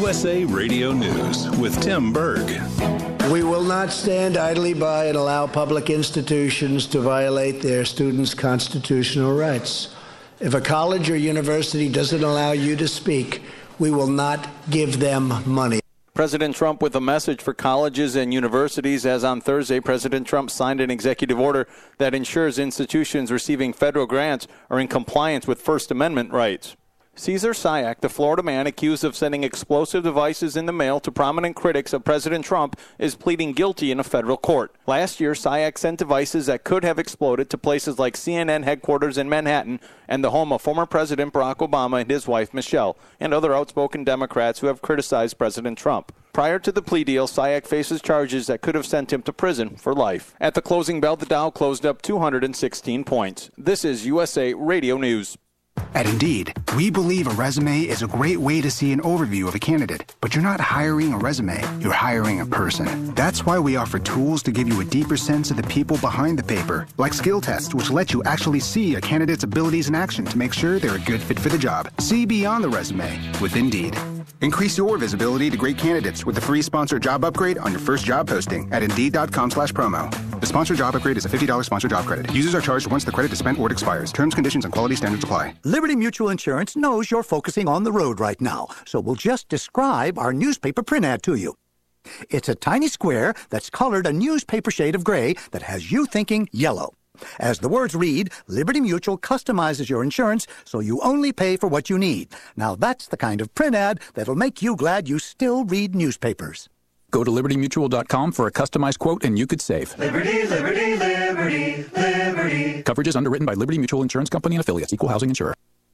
USA Radio News with Tim Berg. We will not stand idly by and allow public institutions to violate their students' constitutional rights. If a college or university doesn't allow you to speak, we will not give them money. President Trump with a message for colleges and universities, as on Thursday, President Trump signed an executive order that ensures institutions receiving federal grants are in compliance with First Amendment rights. Cesar Sayoc, the Florida man accused of sending explosive devices in the mail to prominent critics of President Trump, is pleading guilty in a federal court. Last year, Sayoc sent devices that could have exploded to places like CNN headquarters in Manhattan and the home of former President Barack Obama and his wife, Michelle, and other outspoken Democrats who have criticized President Trump. Prior to the plea deal, Sayoc faces charges that could have sent him to prison for life. At the closing bell, the Dow closed up 216 points. This is USA Radio News. At Indeed, we believe a resume is a great way to see an overview of a candidate. But you're not hiring a resume, you're hiring a person. That's why we offer tools to give you a deeper sense of the people behind the paper, like skill tests, which let you actually see a candidate's abilities in action to make sure they're a good fit for the job. See beyond the resume with Indeed. Increase your visibility to great candidates with a free sponsored job upgrade on your first job posting at Indeed.com/promo. The sponsored job upgrade is a $50 sponsored job credit. Users are charged once the credit is spent or it expires. Terms, conditions, and quality standards apply. Liberty Mutual Insurance knows you're focusing on the road right now, so we'll just describe our newspaper print ad to you. It's a tiny square that's colored a newspaper shade of gray that has you thinking yellow. As the words read, Liberty Mutual customizes your insurance so you only pay for what you need. Now that's the kind of print ad that'll make you glad you still read newspapers. Go to LibertyMutual.com for a customized quote and you could save. Liberty, liberty, liberty, liberty. Coverage is underwritten by Liberty Mutual Insurance Company and affiliates. Equal housing insurer.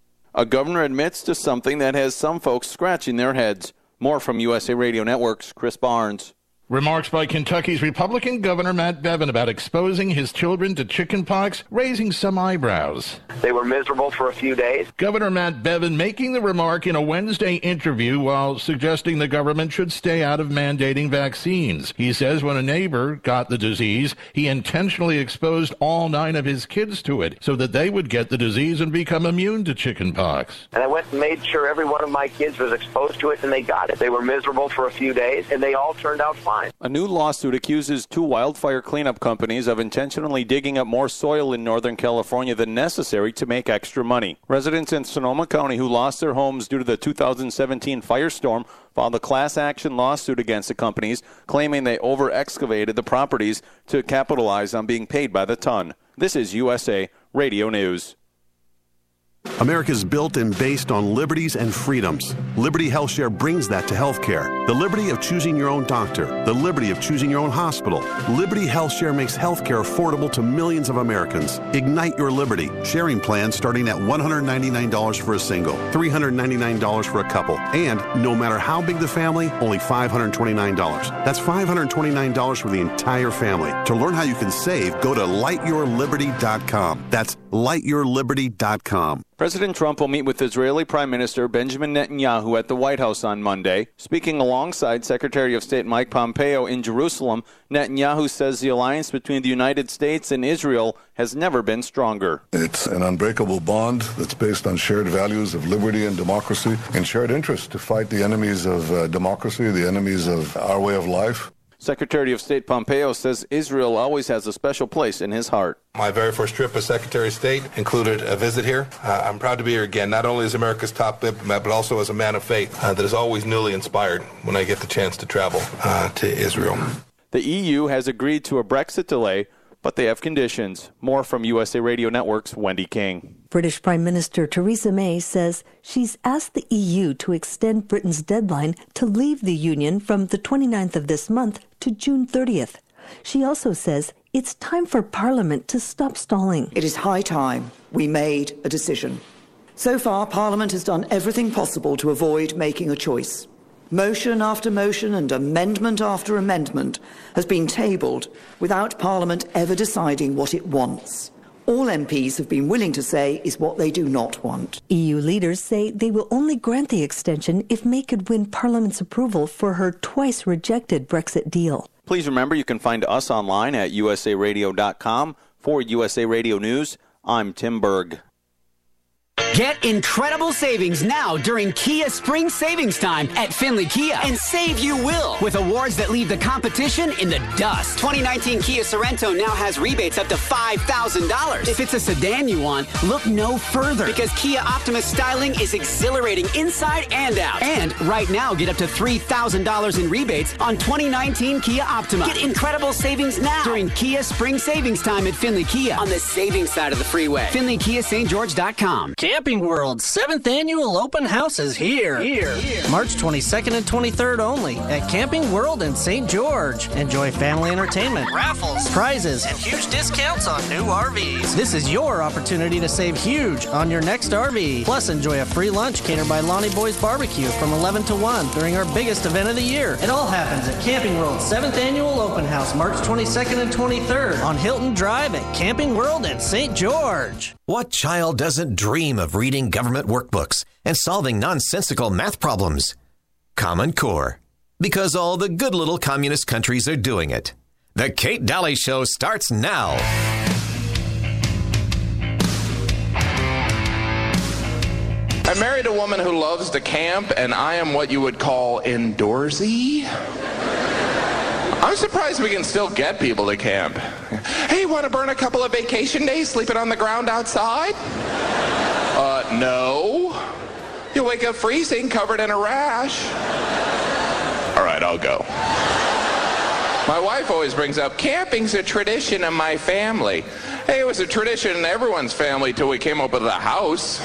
A governor admits to something that has some folks scratching their heads. More from USA Radio Network's Chris Barnes. Remarks by Kentucky's Republican Governor Matt Bevin about exposing his children to chickenpox, raising some eyebrows. They were miserable for a few days. Governor Matt Bevin making the remark in a Wednesday interview while suggesting the government should stay out of mandating vaccines. He says when a neighbor got the disease, he intentionally exposed all 9 of his kids to it so that they would get the disease and become immune to chickenpox. And I went and made sure every one of my kids was exposed to it and they got it. They were miserable for a few days and they all turned out fine. A new lawsuit accuses 2 wildfire cleanup companies of intentionally digging up more soil in Northern California than necessary to make extra money. Residents in Sonoma County who lost their homes due to the 2017 firestorm filed a class action lawsuit against the companies, claiming they over-excavated the properties to capitalize on being paid by the ton. This is USA Radio News. America's built and based on liberties and freedoms. Liberty HealthShare brings that to healthcare. The liberty of choosing your own doctor. The liberty of choosing your own hospital. Liberty HealthShare makes healthcare affordable to millions of Americans. Ignite your liberty. Sharing plans starting at $199 for a single, $399 for a couple, and no matter how big the family, only $529. That's $529 for the entire family. To learn how you can save, go to lightyourliberty.com. That's lightyourliberty.com. President Trump will meet with Israeli Prime Minister Benjamin Netanyahu at the White House on Monday. Speaking alongside Secretary of State Mike Pompeo in Jerusalem, Netanyahu says the alliance between the United States and Israel has never been stronger. It's an unbreakable bond that's based on shared values of liberty and democracy and shared interest to fight the enemies of democracy, the enemies of our way of life. Secretary of State Pompeo says Israel always has a special place in his heart. My very first trip as Secretary of State included a visit here. I'm proud to be here again, not only as America's top diplomat, but also as a man of faith that is always newly inspired when I get the chance to travel to Israel. The EU has agreed to a Brexit delay, but they have conditions. More from USA Radio Network's Wendy King. British Prime Minister Theresa May says she's asked the EU to extend Britain's deadline to leave the Union from the 29th of this month to June 30th. She also says it's time for Parliament to stop stalling. It is high time we made a decision. So far, Parliament has done everything possible to avoid making a choice. Motion after motion and amendment after amendment has been tabled without Parliament ever deciding what it wants. All MPs have been willing to say is what they do not want. EU leaders say they will only grant the extension if May could win Parliament's approval for her twice-rejected Brexit deal. Please remember you can find us online at usaradio.com. For USA Radio News, I'm Tim Berg. Get incredible savings now during Kia Spring Savings Time at Findlay Kia, and save you will with awards that leave the competition in the dust. 2019 Kia Sorento now has rebates up to $5,000. If it's a sedan you want, look no further, because Kia Optimus styling is exhilarating inside and out. And right now, get up to $3,000 in rebates on 2019 Kia Optima. Get incredible savings now during Kia Spring Savings Time at Findlay Kia on the savings side of the freeway. FindlayKiaSt.George.com. Camping World's 7th Annual Open House is here. March 22nd and 23rd only at Camping World in St. George. Enjoy family entertainment, raffles, prizes, and huge discounts on new RVs. This is your opportunity to save huge on your next RV. Plus, enjoy a free lunch catered by Lonnie Boy's Barbecue from 11 to 1 during our biggest event of the year. It all happens at Camping World's 7th Annual Open House, March 22nd and 23rd on Hilton Drive at Camping World in St. George. What child doesn't dream of reading government workbooks and solving nonsensical math problems? Common Core. Because all the good little communist countries are doing it. The Kate Daly Show starts now. I married a woman who loves to camp, and I am what you would call indoorsy. I'm surprised we can still get people to camp. Hey, want to burn a couple of vacation days sleeping on the ground outside? No. You'll wake up freezing, covered in a rash. All right, I'll go. My wife always brings up, camping's a tradition in my family. Hey, it was a tradition in everyone's family till we came up with a house.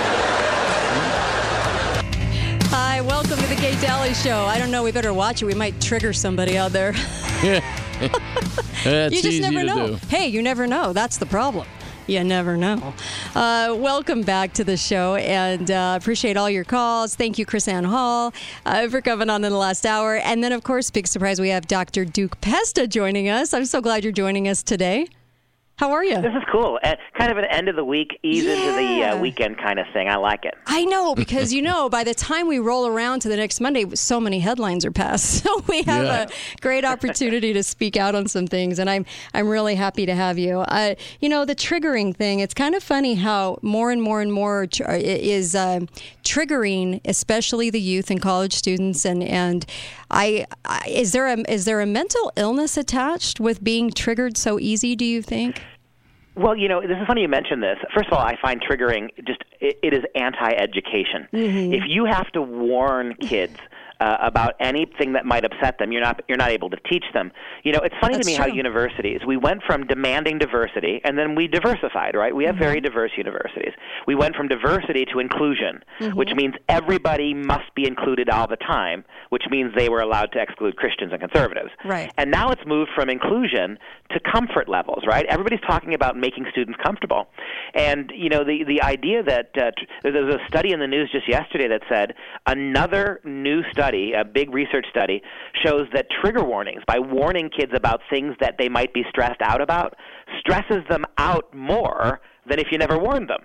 Hi, welcome to the Kate Daly Show. I don't know, we better watch it. We might trigger somebody out there. Yeah. You just never know. Hey, you never know. That's the problem. You never know. Welcome back to the show, and appreciate all your calls. Thank you, Chris Ann Hall, for coming on in the last hour. And then, of course, big surprise, we have Dr. Duke Pesta joining us. I'm so glad you're joining us today. How are you? This is cool. Kind of an end of the week, ease into the weekend kind of thing. I like it. I know, because, by the time we roll around to the next Monday, so many headlines are passed. So we have a great opportunity to speak out on some things, and I'm really happy to have you. The triggering thing, it's kind of funny how more and more and more is triggering, especially the youth and college students. And is there a mental illness attached with being triggered so easy, do you think? Well, this is funny you mention this. First of all, I find triggering it is anti-education. Mm-hmm. If you have to warn kids about anything that might upset them, you're not able to teach them. It's funny to me how universities, we went from demanding diversity, and then we diversified, right? We have very diverse universities. We went from diversity to inclusion, which means everybody must be included all the time, which means they were allowed to exclude Christians and conservatives. Right. And now it's moved from inclusion to comfort levels, right? Everybody's talking about making students comfortable. And, the idea that there was a study in the news just yesterday that said another new study, a big research study, shows that trigger warnings, by warning kids about things that they might be stressed out about, stresses them out more than if you never warned them.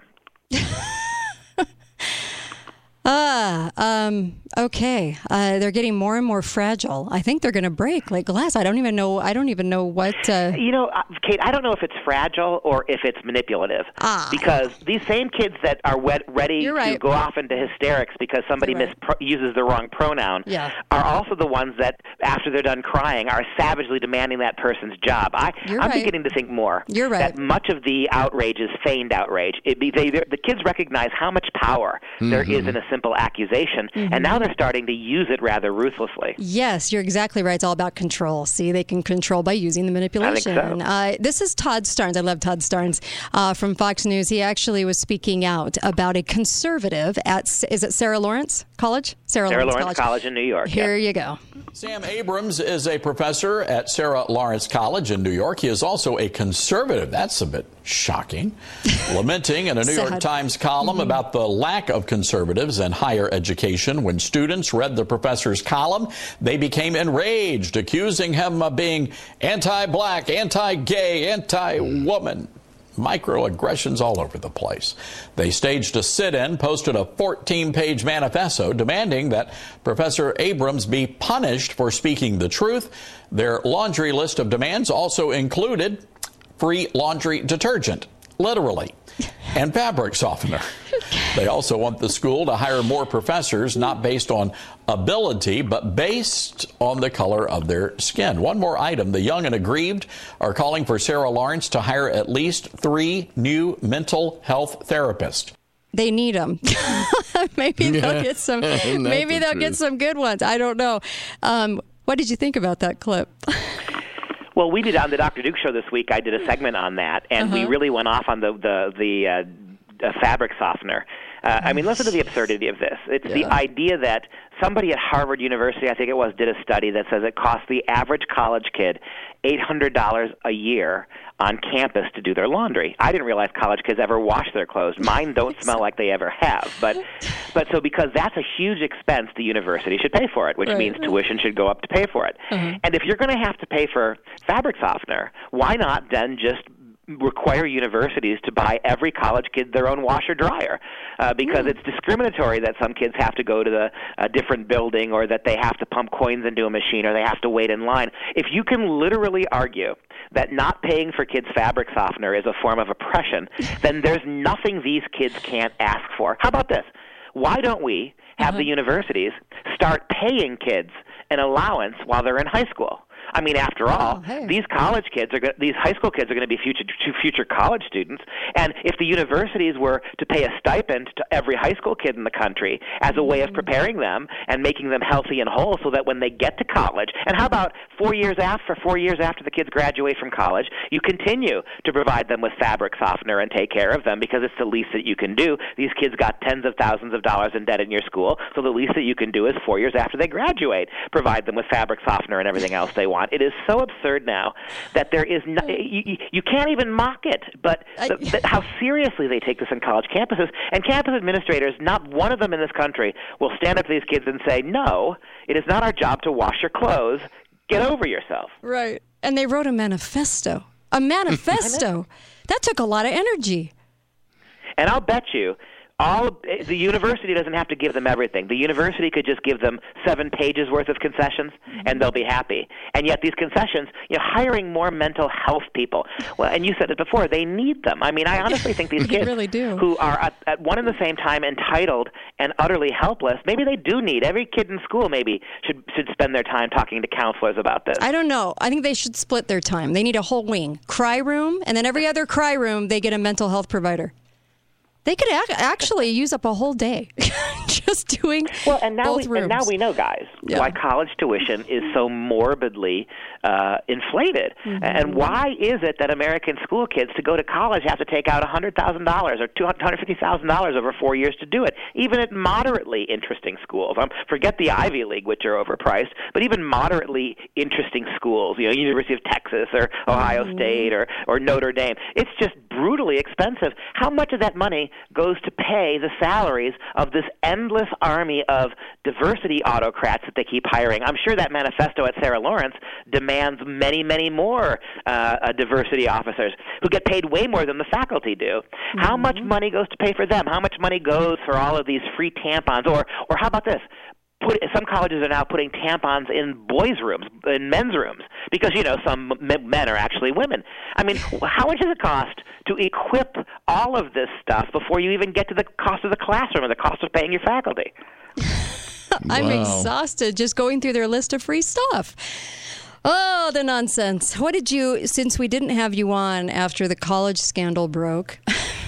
Okay. They're getting more and more fragile. I think they're going to break like glass. I don't even know what... Kate, I don't know if it's fragile or if it's manipulative. Because these same kids that are ready to go off into hysterics because somebody uses the wrong pronoun are also the ones that, after they're done crying, are savagely demanding that person's job. I'm beginning to think more that much of the outrage is feigned outrage. The kids recognize how much power there is in a simple accusation, and now they're starting to use it rather ruthlessly. Yes, you're exactly right. It's all about control. See, they can control by using the manipulation. I think so. This is Todd Starnes. I love Todd Starnes from Fox News. He actually was speaking out about a conservative at, is it Sarah Lawrence College? Sarah Lawrence College in New York. Here you go. Sam Abrams is a professor at Sarah Lawrence College in New York. He is also a conservative. That's a bit shocking. Lamenting in a New York Times column about the lack of conservatives in higher education. When students read the professor's column, they became enraged, accusing him of being anti-black, anti-gay, anti-woman. Microaggressions all over the place. They staged a sit-in, posted a 14-page manifesto demanding that Professor Abrams be punished for speaking the truth. Their laundry list of demands also included free laundry detergent, literally. and fabric softener. They also want the school to hire more professors, not based on ability, but based on the color of their skin. One more item. The young and aggrieved are calling for Sarah Lawrence to hire at least 3 new mental health therapists. They need them. Maybe they'll get some. Maybe they'll get some good ones. I don't know. What did you think about that clip? Well, we did on the Dr. Duke show this week. I did a segment on that, and we really went off on the fabric softener. I mean, listen to the absurdity of this. It's the idea that somebody at Harvard University, I think it was, did a study that says it costs the average college kid $800 a year on campus to do their laundry. I didn't realize college kids ever wash their clothes. Mine don't smell like they ever have. But so because that's a huge expense, the university should pay for it, which means tuition should go up to pay for it. And if you're going to have to pay for fabric softener, why not then just require universities to buy every college kid their own washer dryer, because it's discriminatory that some kids have to go to a different building, or that they have to pump coins into a machine, or they have to wait in line. If you can literally argue that not paying for kids' fabric softener is a form of oppression, then there's nothing these kids can't ask for. How about this? Why don't we have the universities start paying kids an allowance while they're in high school? I mean, after all, these college kids these high school kids are going to be future college students. And if the universities were to pay a stipend to every high school kid in the country as a way of preparing them and making them healthy and whole, so that when they get to college, and how about 4 years after the kids graduate from college, you continue to provide them with fabric softener and take care of them, because it's the least that you can do. These kids got tens of thousands of dollars in debt in your school, so the least that you can do is 4 years after they graduate, provide them with fabric softener and everything else they want. It is so absurd now that there is no, you can't even mock it, but how seriously they take this in college campuses. And campus administrators, not one of them in this country will stand up to these kids and say, no, it is not our job to wash your clothes. Get over yourself. Right. And they wrote a manifesto. A manifesto. That took a lot of energy. And I'll bet you, the university doesn't have to give them everything. The university could just give them 7 pages worth of concessions, and they'll be happy. And yet these concessions, hiring more mental health people. Well, and you said it before, they need them. I mean, I honestly think these kids really do. Who are at one and the same time entitled and utterly helpless, maybe they do need. Every kid in school maybe should spend their time talking to counselors about this. I don't know. I think they should split their time. They need a whole wing. Cry room, and then every other cry room, they get a mental health provider. They could actually use up a whole day just doing both rooms. And now we know, guys, why college tuition is so morbidly inflated. And why is it that American school kids to go to college have to take out $100,000 or $250,000 over 4 years to do it, even at moderately interesting schools? Forget the Ivy League, which are overpriced, but even moderately interesting schools, University of Texas or Ohio State or Notre Dame. It's just brutally expensive. How much of that money goes to pay the salaries of this endless army of diversity autocrats that they keep hiring? I'm sure that manifesto at Sarah Lawrence demands many, many more diversity officers who get paid way more than the faculty do. How much money goes to pay for them? How much money goes for all of these free tampons? Or how about this? Some colleges are now putting tampons in boys' rooms, in men's rooms, because, some men are actually women. I mean, how much does it cost to equip all of this stuff before you even get to the cost of the classroom or the cost of paying your faculty? I'm exhausted just going through their list of free stuff. Oh, the nonsense. What did you, since we didn't have you on after the college scandal broke...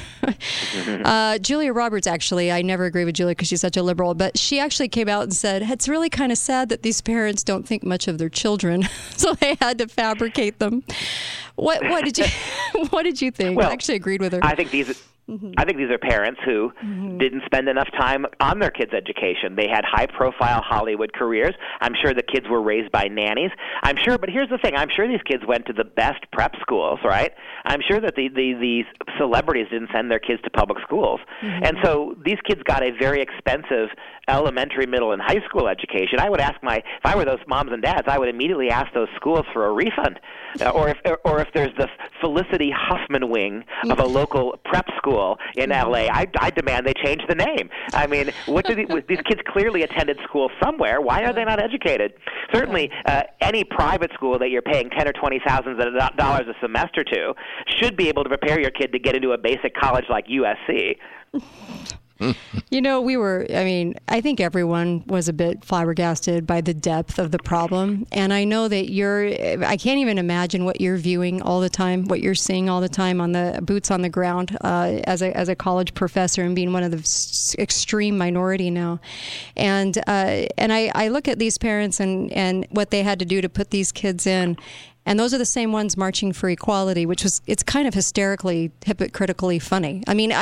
Julia Roberts, actually, I never agree with Julia because she's such a liberal, but she actually came out and said, it's really kind of sad that these parents don't think much of their children, so they had to fabricate them. What did you think? Well, I actually agreed with her. I think these are parents who didn't spend enough time on their kids' education. They had high-profile Hollywood careers. I'm sure the kids were raised by nannies. I'm sure, but here's the thing. I'm sure these kids went to the best prep schools, right? I'm sure that these celebrities didn't send their kids to public schools. And so these kids got a very expensive elementary, middle, and high school education, I would ask if I were those moms and dads, I would immediately ask those schools for a refund. Or if there's the Felicity Huffman wing of a local prep school in LA, I demand they change the name. I mean, these kids clearly attended school somewhere. Why are they not educated? Certainly, any private school that you're paying $10,000 or $20,000 a semester to should be able to prepare your kid to get into a basic college like USC. You know, I think everyone was a bit flabbergasted by the depth of the problem. And I know that I can't even imagine what you're viewing all the time, what you're seeing all the time on the boots on the ground as a college professor and being one of the extreme minority now. And I look at these parents and what they had to do to put these kids in. And those are the same ones marching for equality, it's kind of hypocritically funny. I mean,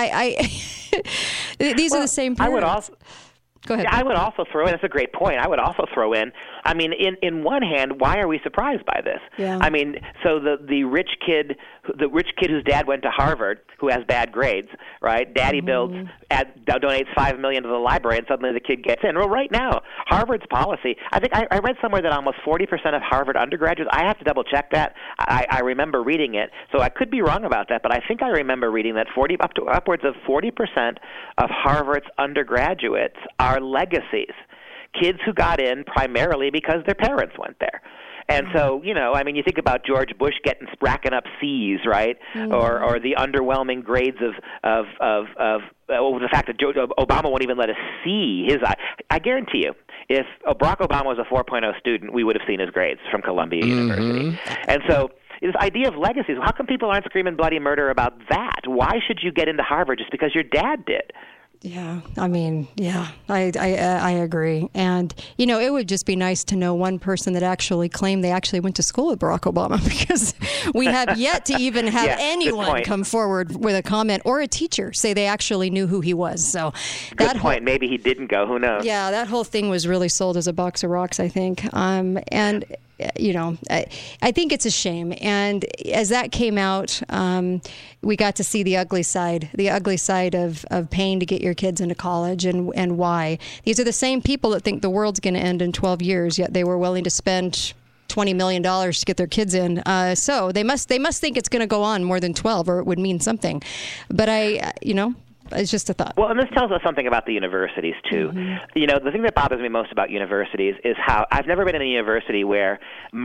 these are the same parents. Go ahead. I would also throw in, that's a great point, I would also throw in, I mean, in one hand, why are we surprised by this? Yeah. I mean, so the rich kid whose dad went to Harvard, who has bad grades, right? Daddy donates $5 million to the library, and suddenly the kid gets in. Well, right now, Harvard's policy, I think I read somewhere that almost 40% of Harvard undergraduates, I have to double check that. I remember reading it, so I could be wrong about that, but I think I remember reading that upwards of 40% of Harvard's undergraduates are legacies, kids who got in primarily because their parents went there. And so, I mean, you think about George Bush racking up C's, right? Mm-hmm. Or the underwhelming grades of the fact that Obama won't even let us see his. I guarantee you, if Barack Obama was a 4.0 student, we would have seen his grades from Columbia University. And so, this idea of legacies, how come people aren't screaming bloody murder about that? Why should you get into Harvard just because your dad did? Yeah, I mean, I agree. And, it would just be nice to know one person that actually claimed they actually went to school with Barack Obama, because we have yet to even have anyone come forward with a comment, or a teacher say they actually knew who he was. So good point. Maybe he didn't go. Who knows? Yeah, that whole thing was really sold as a box of rocks, I think. And I think it's a shame. And as that came out, we got to see the ugly side of paying to get your kids into college and why. These are the same people that think the world's going to end in 12 years, yet they were willing to spend $20 million to get their kids in. So they must think it's going to go on more than 12, or it would mean something. But it's just a thought. Well, and this tells us something about the universities, too. Mm-hmm. The thing that bothers me most about universities is how I've never been in a university where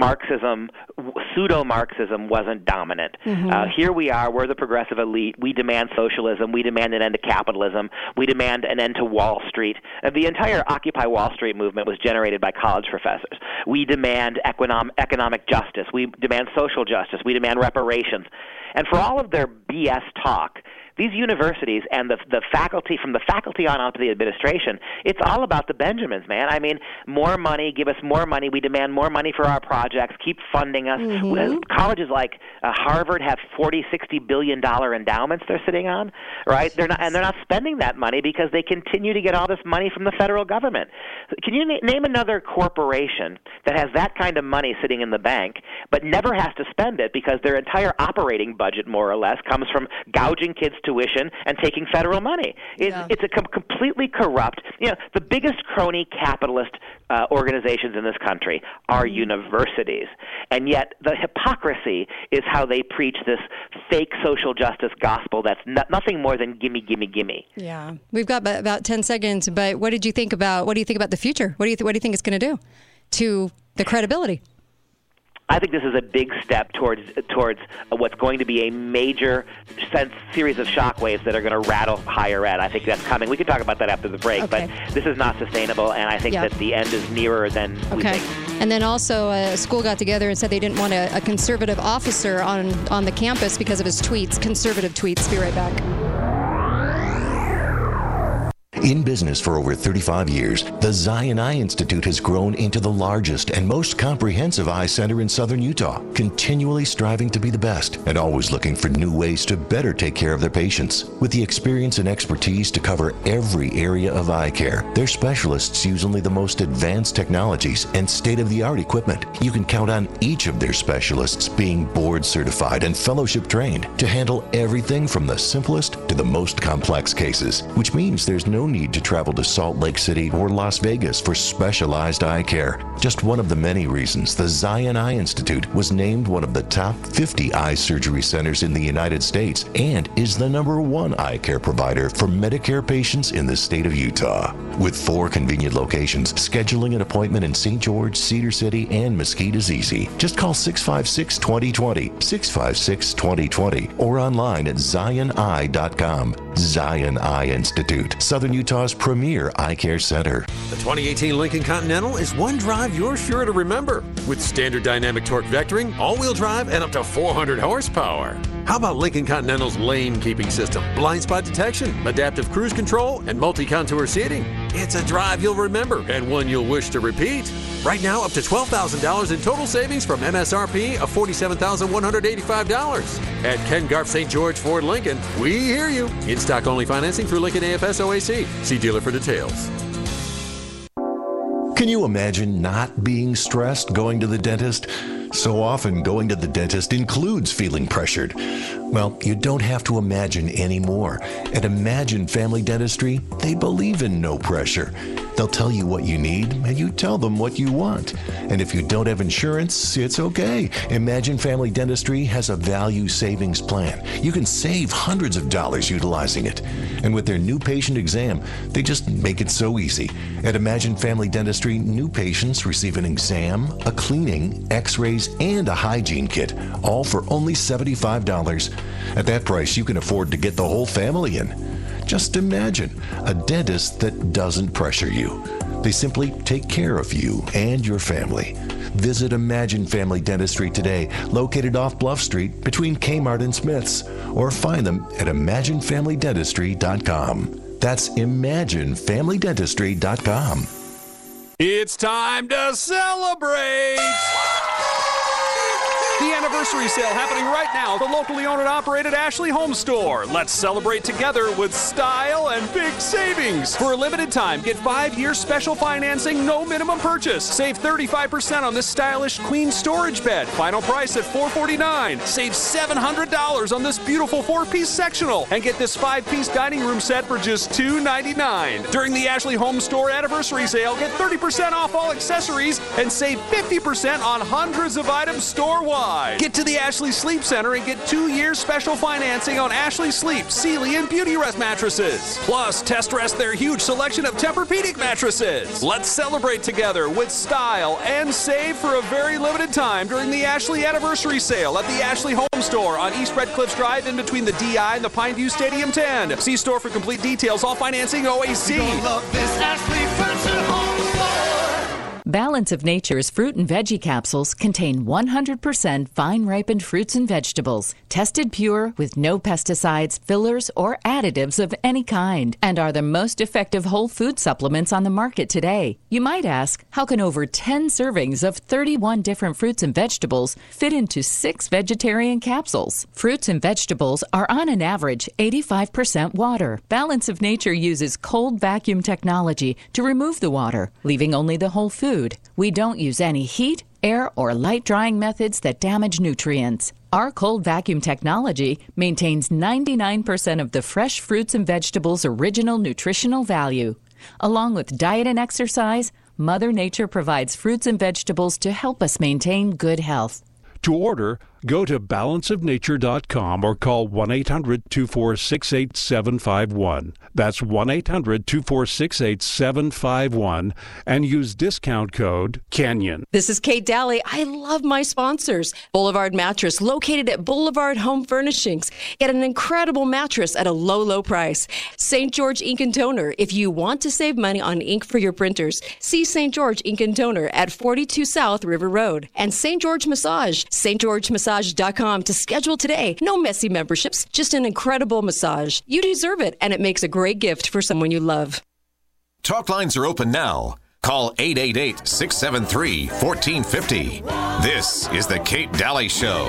pseudo-Marxism wasn't dominant. Mm-hmm. Here we are, we're the progressive elite. We demand socialism. We demand an end to capitalism. We demand an end to Wall Street. The entire Occupy Wall Street movement was generated by college professors. We demand economic justice. We demand social justice. We demand reparations. And for all of their BS talk, these universities and the faculty, from the faculty on out to the administration, it's all about the Benjamins, man. I mean, more money, give us more money. We demand more money for our projects. Keep funding us. Mm-hmm. Colleges like Harvard have $40-60 billion endowments they're sitting on, right? They're not spending that money because they continue to get all this money from the federal government. Can you name another corporation that has that kind of money sitting in the bank but never has to spend it because their entire operating budget, more or less, comes from gouging kids' tuition and taking federal money? It's a completely corrupt. The biggest crony capitalist organizations in this country are universities, and yet the hypocrisy is how they preach this fake social justice gospel that's nothing more than gimme, gimme, gimme. Yeah, we've got about 10 seconds, but what do you think about the future? What do you think it's going to do to the credibility? I think this is a big step towards what's going to be a major series of shockwaves that are going to rattle higher ed. I think that's coming. We can talk about that after the break, but this is not sustainable, and I think that the end is nearer than we think. And then also a school got together and said they didn't want a conservative officer on the campus because of his tweets, conservative tweets. Be right back. In business for over 35 years, the Zion Eye Institute has grown into the largest and most comprehensive eye center in southern Utah, continually striving to be the best and always looking for new ways to better take care of their patients. With the experience and expertise to cover every area of eye care, their specialists use only the most advanced technologies and state-of-the-art equipment. You can count on each of their specialists being board certified and fellowship trained to handle everything from the simplest to the most complex cases, which means there's no need to travel to Salt Lake City or Las Vegas for specialized eye care. Just one of the many reasons the Zion Eye Institute was named one of the top 50 eye surgery centers in the United States and is the #1 eye care provider for Medicare patients in the state of Utah. With 4 convenient locations, scheduling an appointment in St. George, Cedar City, and Mesquite is easy. Just call 656-2020, 656-2020, or online at ZionEye.com. Zion Eye Institute, Southern Utah's premier eye care center. The 2018 Lincoln Continental is one drive you're sure to remember. With standard dynamic torque vectoring, all-wheel drive, and up to 400 horsepower. How about Lincoln Continental's lane keeping system, blind spot detection, adaptive cruise control, and multi-contour seating? It's a drive you'll remember and one you'll wish to repeat. Right now, up to $12,000 in total savings from MSRP of $47,185. At Ken Garff St. George Ford Lincoln, we hear you. In-stock only financing through Lincoln AFS OAC. See dealer for details. Can you imagine not being stressed going to the dentist? So often going to the dentist includes feeling pressured. Well, you don't have to imagine anymore. At Imagine Family Dentistry, they believe in no pressure. They'll tell you what you need, and you tell them what you want. And if you don't have insurance, it's okay. Imagine Family Dentistry has a value savings plan. You can save hundreds of dollars utilizing it. And with their new patient exam, they just make it so easy. At Imagine Family Dentistry, new patients receive an exam, a cleaning, x-rays, and a hygiene kit, all for only $75. At that price, you can afford to get the whole family in. Just imagine a dentist that doesn't pressure you. They simply take care of you and your family. Visit Imagine Family Dentistry today, located off Bluff Street between Kmart and Smith's, or find them at ImagineFamilyDentistry.com. That's ImagineFamilyDentistry.com. It's time to celebrate! The anniversary sale happening right now at the locally owned and operated Ashley Home Store. Let's celebrate together with style and big savings. For a limited time, get 5-year special financing, no minimum purchase. Save 35% on this stylish queen storage bed. Final price at $449. Save $700 on this beautiful 4-piece sectional. And get this 5-piece dining room set for just $299. During the Ashley Home Store anniversary sale, get 30% off all accessories and save 50% on hundreds of items store-wide. Get to the Ashley Sleep Center and get 2-year special financing on Ashley Sleep, Sealy, and Beauty Rest mattresses. Plus, test rest their huge selection of Tempur-Pedic mattresses. Let's celebrate together with style and save for a very limited time during the Ashley Anniversary Sale at the Ashley Home Store on East Red Cliffs Drive in between the DI and the Pineview Stadium 10. See store for complete details. All financing OAC. You'll love this Ashley Furniture Home Store. Balance of Nature's fruit and veggie capsules contain 100% fine-ripened fruits and vegetables, tested pure with no pesticides, fillers, or additives of any kind, and are the most effective whole food supplements on the market today. You might ask, how can over 10 servings of 31 different fruits and vegetables fit into 6 vegetarian capsules? Fruits and vegetables are on an average 85% water. Balance of Nature uses cold vacuum technology to remove the water, leaving only the whole food. We don't use any heat, air, or light drying methods that damage nutrients. Our cold vacuum technology maintains 99% of the fresh fruits and vegetables' original nutritional value. Along with diet and exercise, Mother Nature provides fruits and vegetables to help us maintain good health. To order, go to balanceofnature.com or call 1-800-246-8751. That's 1-800-246-8751 and use discount code KENYON. This is Kate Daly. I love my sponsors. Boulevard Mattress, located at Boulevard Home Furnishings. Get an incredible mattress at a low, low price. St. George Ink and Toner. If you want to save money on ink for your printers, see St. George Ink and Toner at 42 South River Road. And St. George Massage, stgeorgemassage.com to schedule today. No messy memberships, just an incredible massage. You deserve it, and it makes a great gift for someone you love. Talk lines are open now. Call 888-673-1450. This is the Kate Daly Show.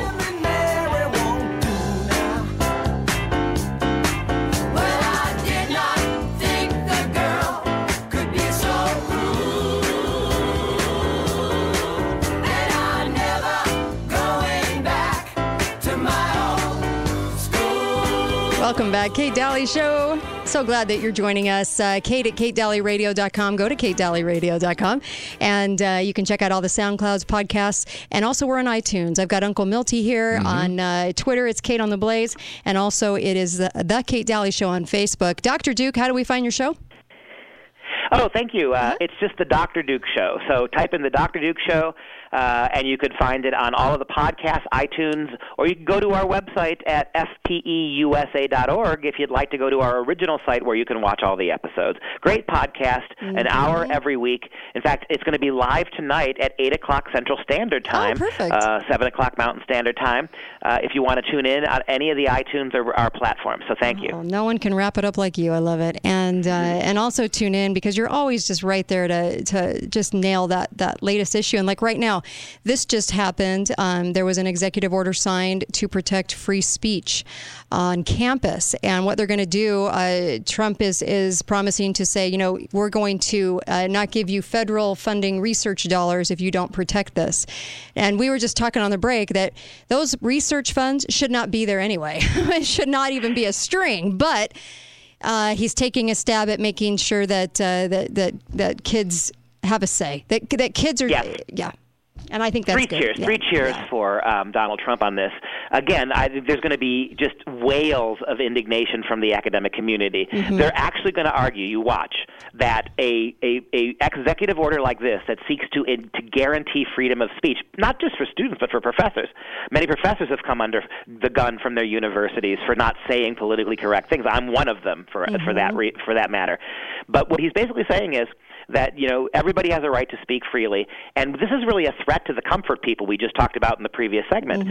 Welcome back. Kate Daly Show, So glad that you're joining us. Kate at KateDalleyRadio.com. Go to KateDalleyRadio.com, and you can check out all the SoundClouds podcasts. And also, we're on iTunes. I've got Uncle Milty here on Twitter. It's Kate on the Blaze. And also, it is the Kate Dalley Show on Facebook. Dr. Duke, how do we find your show? Oh, thank you. It's just the Dr. Duke Show. So type in the Dr. Duke Show, and you could find it on all of the podcasts, iTunes, or you can go to our website at fteusa.org if you'd like to go to our original site where you can watch all the episodes. Great podcast, an hour every week. In fact, it's going to be live tonight at 8 o'clock Central Standard Time, 7 o'clock Mountain Standard Time, if you want to tune in on any of the iTunes or our platforms. So thank you. No one can wrap it up like you. I love it. And also tune in because you're always just right there to just nail that latest issue. And like right now, this just happened. There was an executive order signed to protect free speech on campus. And what they're going to do, Trump is promising to say, we're going to not give you federal funding research dollars if you don't protect this. And we were just talking on the break that those research funds should not be there anyway. It should not even be a string. But he's taking a stab at making sure that that kids have a say. That kids are, yeah. And I think that's good. Three cheers for Donald Trump on this. Again, there's going to be just wails of indignation from the academic community. They're actually going to argue, you watch, that a executive order like this that seeks to guarantee freedom of speech, not just for students but for professors. Many professors have come under the gun from their universities for not saying politically correct things. I'm one of them for that matter. But what he's basically saying is that everybody has a right to speak freely, and this is really a threat to the comfort people we just talked about in the previous segment.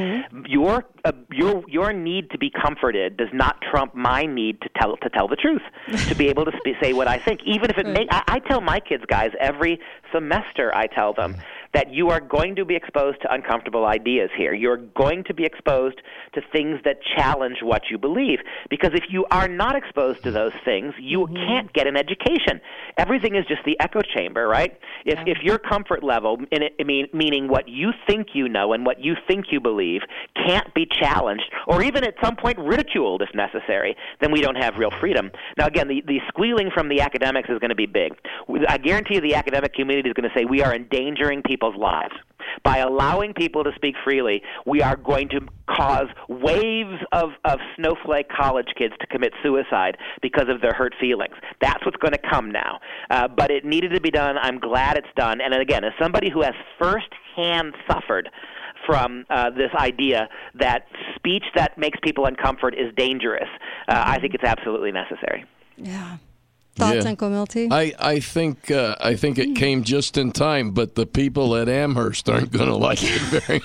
Your need to be comforted does not trump my need to tell the truth, to be able to say what I think, even if it I tell my kids, guys, every semester I tell them that you are going to be exposed to uncomfortable ideas here. You're going to be exposed to things that challenge what you believe. Because if you are not exposed to those things, you can't get an education. Everything is just the echo chamber, right? If your comfort level, meaning what you think you know and what you think you believe, can't be challenged or even at some point ridiculed if necessary, then we don't have real freedom. Now, again, the squealing from the academics is going to be big. I guarantee you the academic community is going to say we are endangering people's lives. By allowing people to speak freely, we are going to cause waves of snowflake college kids to commit suicide because of their hurt feelings. That's what's going to come now. But it needed to be done. I'm glad it's done. And again, as somebody who has firsthand suffered from this idea that speech that makes people uncomfort is dangerous, I think it's absolutely necessary. Yeah. Thoughts, Uncle Milty? I think it came just in time, but the people at Amherst aren't going to like it very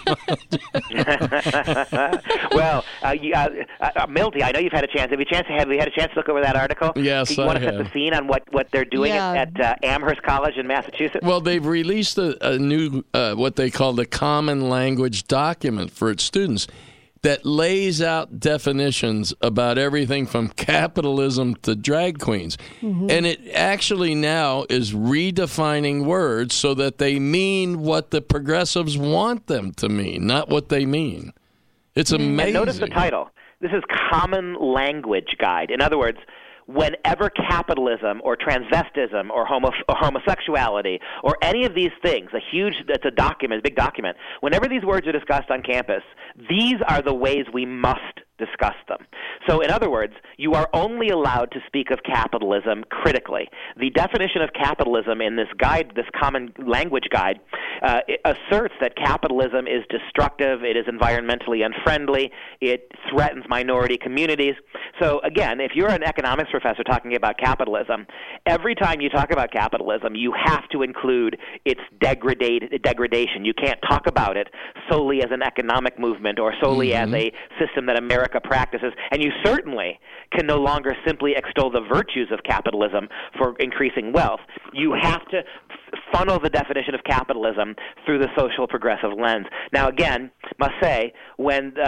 much. Well, Milty, I know you've had a chance. Have you had a chance to look over that article? Yes, I have. You want to set the scene on what they're doing at Amherst College in Massachusetts? Well, they've released a new what they call the Common Language document for its students that lays out definitions about everything from capitalism to drag queens. And it actually now is redefining words so that they mean what the progressives want them to mean, not what they mean. It's amazing. And notice the title. This is Common Language Guide. In other words, whenever capitalism or transvestism or homosexuality or any of these things, it's a document, a big document, whenever these words are discussed on campus, these are the ways we must discuss them. So in other words, you are only allowed to speak of capitalism critically. The definition of capitalism in this guide, this Common Language Guide, asserts that capitalism is destructive, it is environmentally unfriendly, it threatens minority communities. So again, if you're an economics professor talking about capitalism, every time you talk about capitalism, you have to include its degradation. You can't talk about it solely as an economic movement or solely as a system that America practices, and you certainly can no longer simply extol the virtues of capitalism for increasing wealth. You have to funnel the definition of capitalism through the social progressive lens. Now, again, must say, when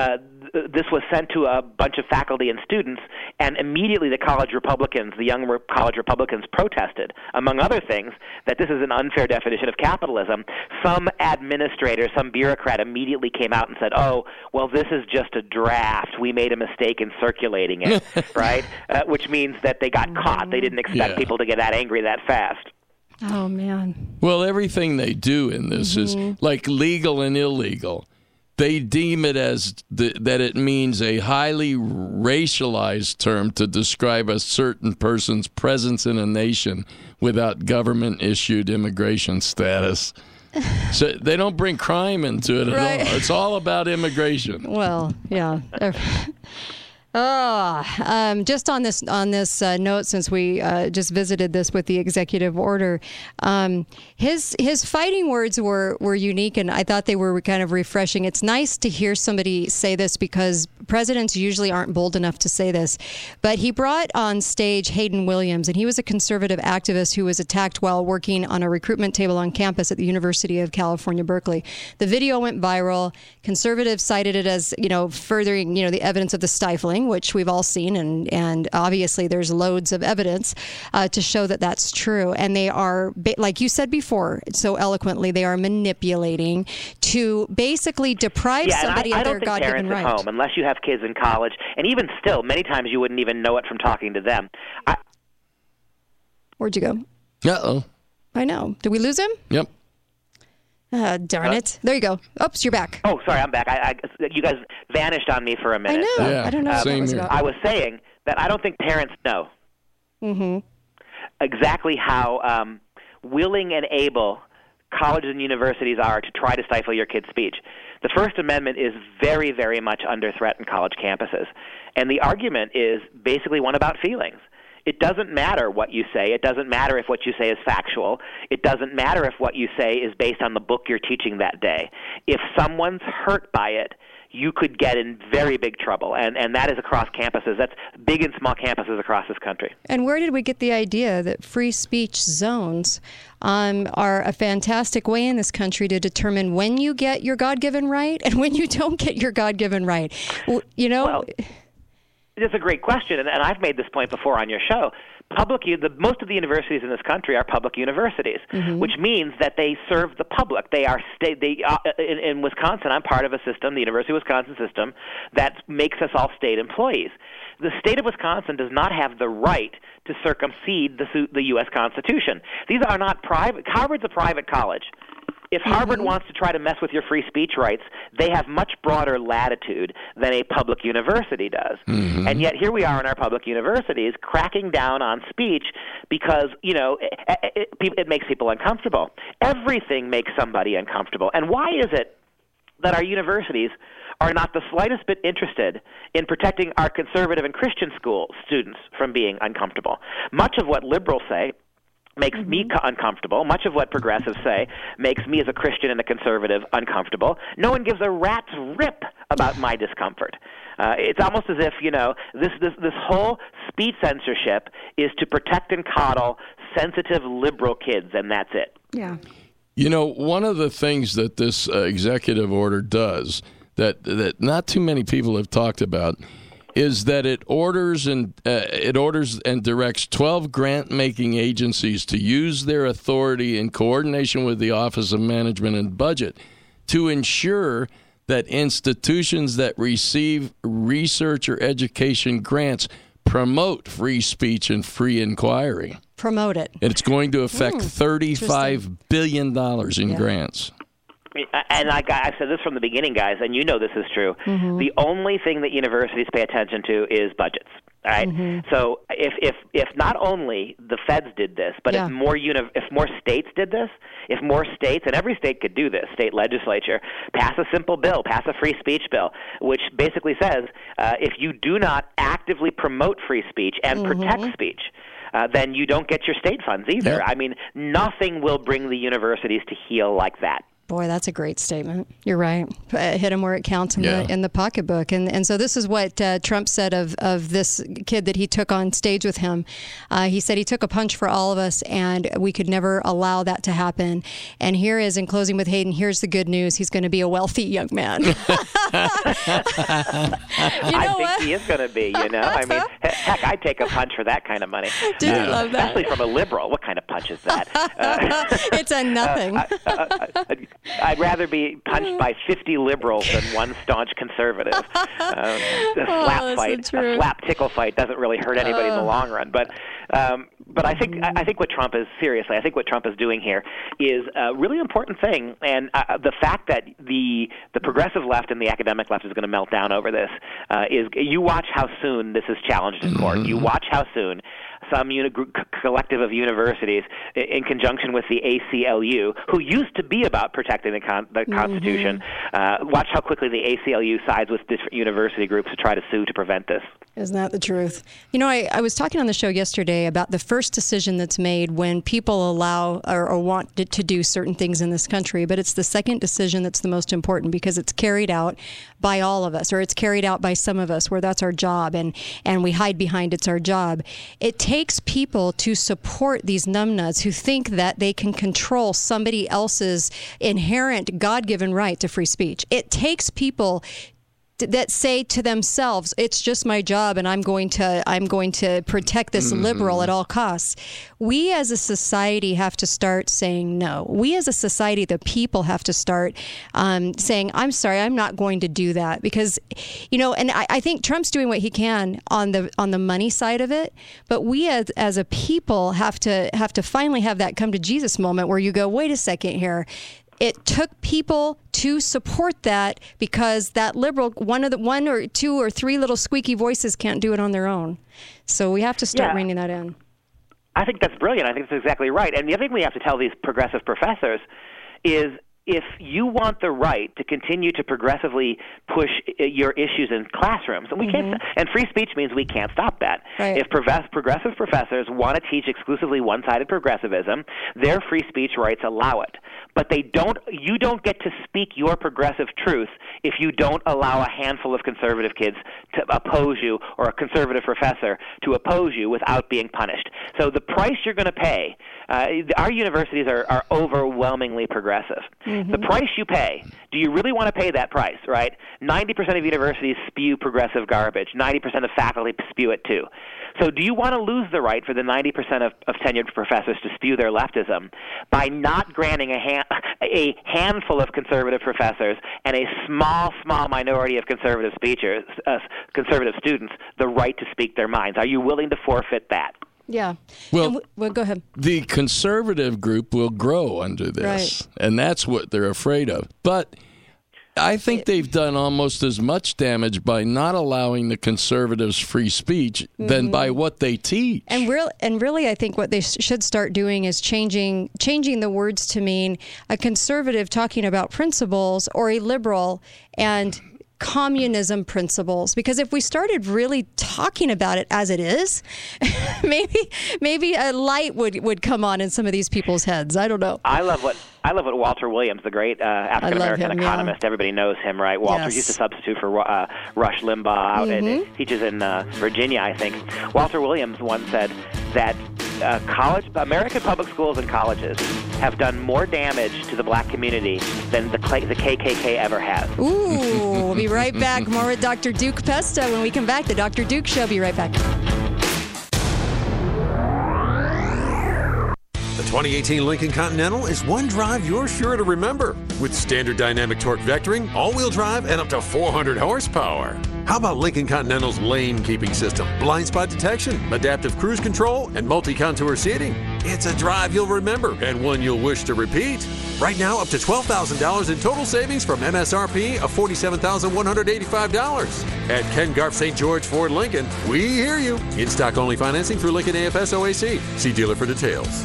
this was sent to a bunch of faculty and students, and immediately the college Republicans, the young college Republicans, protested, among other things, that this is an unfair definition of capitalism. Some administrator, some bureaucrat immediately came out and said, oh, well, this is just a draft. We made a mistake in circulating it, right? Which means that they got caught. They didn't expect people to get that angry that fast. Oh, man. Well, everything they do in this is like legal and illegal. They deem it as that it means a highly racialized term to describe a certain person's presence in a nation without government-issued immigration status. So they don't bring crime into it at all. It's all about immigration. Well, yeah. Just on this note, since we just visited this with the executive order, his fighting words were unique, and I thought they were kind of refreshing. It's nice to hear somebody say this because presidents usually aren't bold enough to say this. But he brought on stage Hayden Williams, and he was a conservative activist who was attacked while working on a recruitment table on campus at the University of California, Berkeley. The video went viral. Conservatives cited it as, furthering, the evidence of the stifling, which we've all seen, and obviously there's loads of evidence to show that that's true. And they are, like you said before so eloquently, they are manipulating to basically deprive somebody of their God-given right. Home, unless you have kids in college, and even still, many times you wouldn't even know it from talking to them. Where'd you go? Uh-oh. I know. Did we lose him? Yep. Darn it. There you go. Oops, you're back. Oh, sorry, I'm back. You guys vanished on me for a minute. I know. I don't know what that was about. I was saying that I don't think parents know exactly how willing and able colleges and universities are to try to stifle your kid's speech. The First Amendment is very, very much under threat in college campuses. And the argument is basically one about feelings. It doesn't matter what you say. It doesn't matter if what you say is factual. It doesn't matter if what you say is based on the book you're teaching that day. If someone's hurt by it, you could get in very big trouble. And that is across campuses. That's big and small campuses across this country. And where did we get the idea that free speech zones are a fantastic way in this country to determine when you get your God-given right and when you don't get your God-given right? Well, it's a great question, and I've made this point before on your show. Most of the universities in this country are public universities, which means that they serve the public. They are in Wisconsin. I'm part of a system, the University of Wisconsin system, that makes us all state employees. The state of Wisconsin does not have the right to circumvent the U.S. Constitution. These are not private. Harvard's a private college. If Harvard wants to try to mess with your free speech rights, they have much broader latitude than a public university does. And yet here we are in our public universities cracking down on speech because, it makes people uncomfortable. Everything makes somebody uncomfortable. And why is it that our universities are not the slightest bit interested in protecting our conservative and Christian school students from being uncomfortable? Much of what liberals say makes me uncomfortable. Much of what progressives say makes me as a Christian and a conservative uncomfortable. No one gives a rat's rip about my discomfort. It's almost as if, this whole speech censorship is to protect and coddle sensitive liberal kids, and that's it. Yeah. One of the things that this executive order does that not too many people have talked about is that it orders and directs 12 grant-making agencies to use their authority in coordination with the Office of Management and Budget to ensure that institutions that receive research or education grants promote free speech and free inquiry. Promote it. And it's going to affect $35 billion in grants. And I've said this from the beginning, guys, and you know this is true. The only thing that universities pay attention to is budgets. All right. So if not only the feds did this, but if more states did this, if more states, and every state could do this, state legislature, pass a simple bill, pass a free speech bill, which basically says if you do not actively promote free speech and protect speech, then you don't get your state funds either. I mean, nothing will bring the universities to heel like that. Boy, that's a great statement. You're right. Hit him where it counts in the pocketbook. And so this is what Trump said of this kid that he took on stage with him. He said he took a punch for all of us, and we could never allow that to happen. And here is, in closing with Hayden, here's the good news. He's going to be a wealthy young man. I think he is going to be, I mean, heck, I'd take a punch for that kind of money. Do you love that? Especially from a liberal. What kind of punch is that? It's a nothing. I'd rather be punched by 50 liberals than one staunch conservative. A slap tickle fight doesn't really hurt anybody in the long run. But I think what Trump is what Trump is doing here is a really important thing, and the fact that the progressive left and the academic left is going to melt down over this is you watch how soon this is challenged in court. You watch how soon some collective of universities, in conjunction with the ACLU, who used to be about protecting the Constitution, watch how quickly the ACLU sides with different university groups to try to sue to prevent this. Isn't that the truth? I was talking on the show yesterday about the first decision that's made when people allow or want to do certain things in this country, but it's the second decision that's the most important because it's carried out by all of us, or it's carried out by some of us where that's our job, and we hide behind it's our job. It takes people to support these numbnuts who think that they can control somebody else's inherent God-given right to free speech. It takes people that say to themselves, it's just my job and I'm going to protect this liberal at all costs. We as a society have to start saying no. We as a society, the people, have to start saying, I'm sorry, I'm not going to do that. Because, and I think Trump's doing what he can on the money side of it, but we as a people have to finally have that come to Jesus moment where you go, wait a second here. It took people to support that because that liberal, one or two or three little squeaky voices can't do it on their own. So we have to start reining that in. I think that's brilliant. I think that's exactly right. And the other thing we have to tell these progressive professors is if you want the right to continue to progressively push your issues in classrooms, and we can't, and free speech means we can't stop that. Right. If progressive professors want to teach exclusively one-sided progressivism, their free speech rights allow it. But you don't get to speak your progressive truth if you don't allow a handful of conservative kids to oppose you, or a conservative professor to oppose you without being punished. So the price you're going to pay, our universities are overwhelmingly progressive. The price you pay, do you really want to pay that price, right? 90% of universities spew progressive garbage. 90% of faculty spew it too. So do you want to lose the right for the 90% of tenured professors to spew their leftism by not granting a handful of conservative professors and a small minority of conservative students the right to speak their minds? Are you willing to forfeit that? Yeah. Well, go ahead. The conservative group will grow under this, right, and that's what they're afraid of. But I think they've done almost as much damage by not allowing the conservatives free speech than by what they teach. And really, I think what they should start doing is changing the words to mean a conservative talking about principles or a liberal and communism principles, because if we started really talking about it as it is, maybe a light would come on in some of these people's heads. I don't know. I love what Walter Williams, the great African American economist, everybody knows him, right? Walter used to substitute for Rush Limbaugh out and teaches in Virginia, I think. Walter Williams once said that American public schools and colleges have done more damage to the black community than the KKK ever has. Ooh, we'll be right back. More with Dr. Duke Pesta when we come back. The Dr. Duke Show. Be right back. The 2018 Lincoln Continental is one drive you're sure to remember. With standard dynamic torque vectoring, all-wheel drive, and up to 400 horsepower. How about Lincoln Continental's lane keeping system, blind spot detection, adaptive cruise control, and multi-contour seating? It's a drive you'll remember and one you'll wish to repeat. Right now, up to $12,000 in total savings from MSRP of $47,185. At Ken Garff St. George Ford Lincoln, we hear you. In-stock only financing through Lincoln AFS OAC. See dealer for details.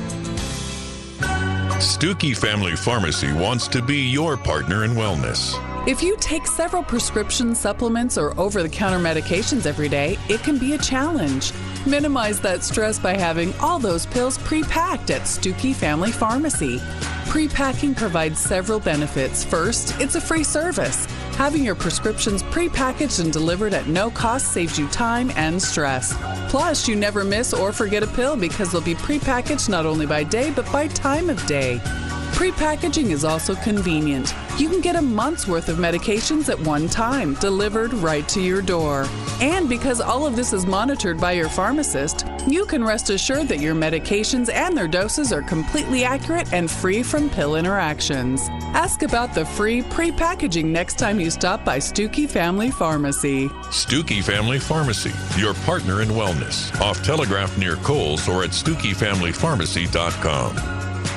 Stuckey Family Pharmacy wants to be your partner in wellness. If you take several prescription supplements or over-the-counter medications every day, it can be a challenge. Minimize that stress by having all those pills pre-packed at Stuckey Family Pharmacy. Pre-packing provides several benefits. First, it's a free service. Having your prescriptions pre-packaged and delivered at no cost saves you time and stress. Plus, you never miss or forget a pill because they'll be pre-packaged not only by day, but by time of day. Pre-packaging is also convenient. You can get a month's worth of medications at one time, delivered right to your door. And because all of this is monitored by your pharmacist, you can rest assured that your medications and their doses are completely accurate and free from pill interactions. Ask about the free pre-packaging next time you stop by Stuckey Family Pharmacy. Stuckey Family Pharmacy, your partner in wellness. Off Telegraph near Kohl's or at StuckeyFamilyPharmacy.com.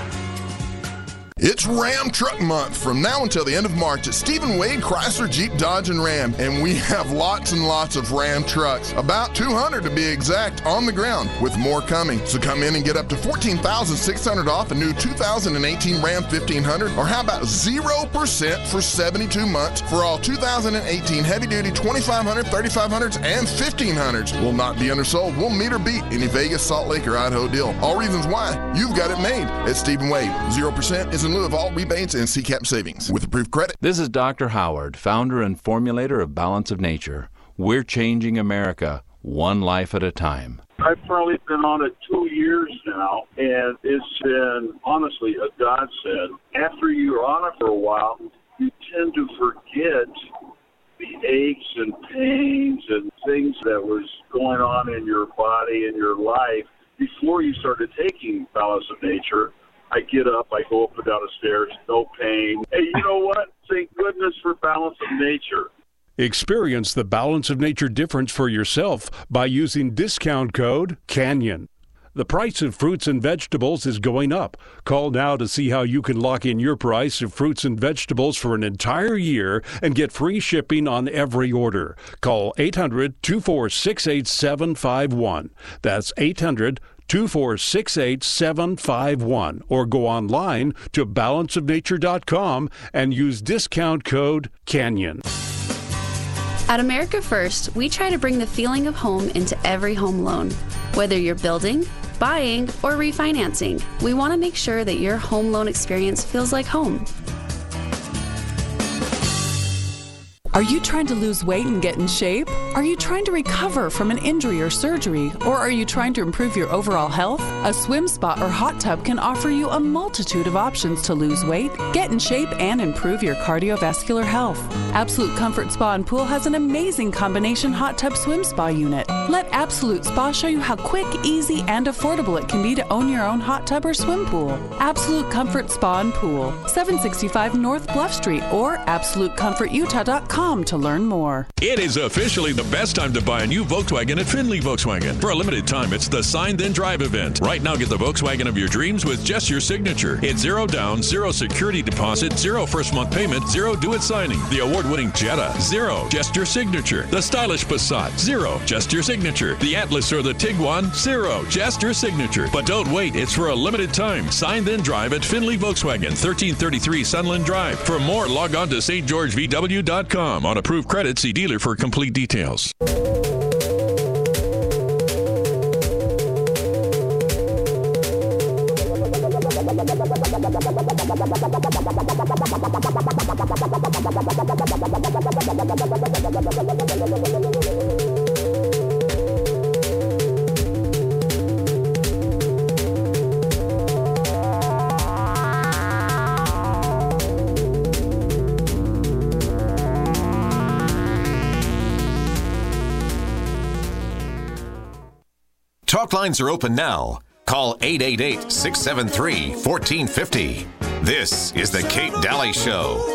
It's Ram Truck Month from now until the end of March at Stephen Wade Chrysler Jeep Dodge and Ram, and we have lots and lots of Ram trucks, about 200 to be exact, on the ground, with more coming. So come in and get up to $14,600 off a new 2018 Ram 1500, or how about 0% for 72 months for all 2018 heavy-duty 2500, 3500s, and 1500s. Will not be undersold. We'll meet or beat any Vegas, Salt Lake, or Idaho deal. All reasons why you've got it made at Stephen Wade. 0% is in lieu of all rebates and CCAP savings with approved credit. This is Dr. Howard, founder and formulator of Balance of Nature. We're changing America one life at a time. I've probably been on it 2 years now, and it's been, honestly, a godsend. After you're on it for a while, you tend to forget the aches and pains and things that was going on in your body and your life before you started taking Balance of Nature. I get up, I go up and down the stairs, no pain. Hey, you know what? Thank goodness for Balance of Nature. Experience the Balance of Nature difference for yourself by using discount code CANYON. The price of fruits and vegetables is going up. Call now to see how you can lock in your price of fruits and vegetables for an entire year and get free shipping on every order. Call 800-246-8751. That's 800-246-8751, or go online to balanceofnature.com and use discount code CANYON. At America First, we try to bring the feeling of home into every home loan. Whether you're building, buying, or refinancing, we want to make sure that your home loan experience feels like home. Are you trying to lose weight and get in shape? Are you trying to recover from an injury or surgery? Or are you trying to improve your overall health? A swim spa or hot tub can offer you a multitude of options to lose weight, get in shape, and improve your cardiovascular health. Absolute Comfort Spa and Pool has an amazing combination hot tub swim spa unit. Let Absolute Spa show you how quick, easy, and affordable it can be to own your own hot tub or swim pool. Absolute Comfort Spa and Pool, 765 North Bluff Street, or AbsoluteComfortUtah.com to learn more. It is officially the best time to buy a new Volkswagen at Findlay Volkswagen. For a limited time, it's the Sign Then Drive event. Right now, get the Volkswagen of your dreams with just your signature. It's 0 down, 0 security deposit, 0 first month payment, 0 do-it signing. The award-winning Jetta, 0, just your signature. The stylish Passat, 0, just your signature. The Atlas or the Tiguan, 0, just your signature. But don't wait, it's for a limited time. Sign Then Drive at Findlay Volkswagen, 1333 Sunland Drive. For more, log on to stgeorgevw.com. On approved credit, see dealer for complete details. Talk lines are open now. Call 888-673-1450. This is the Kate Daly Show.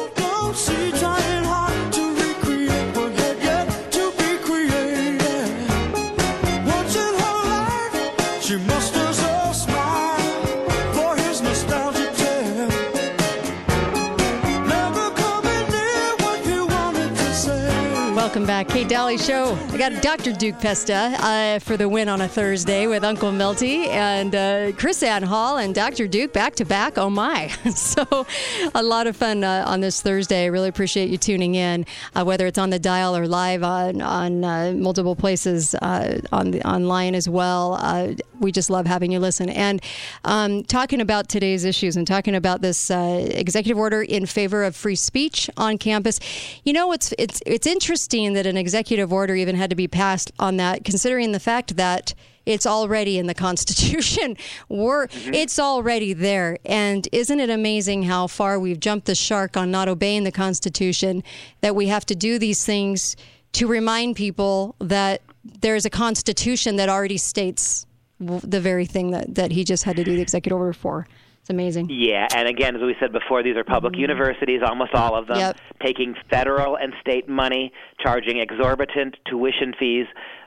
Welcome back. Kate Daly Show. I got Dr. Duke Pesta for the win on a Thursday with Uncle Milty and Chris Ann Hall and Dr. Duke back to back. Oh, my. So a lot of fun on this Thursday. I really appreciate you tuning in, whether it's on the dial or live on multiple places online as well. We just love having you listen. And talking about today's issues and talking about this executive order in favor of free speech on campus. You know, it's interesting that an executive order even had to be passed on that, considering the fact that it's already in the Constitution. It's already there. And isn't it amazing how far we've jumped the shark on not obeying the Constitution, that we have to do these things to remind people that there's a Constitution that already states the very thing that he just had to do the executive order for. It's amazing. Yeah, and again, as we said before, these are public universities, almost all of them, taking federal and state money, charging exorbitant tuition fees,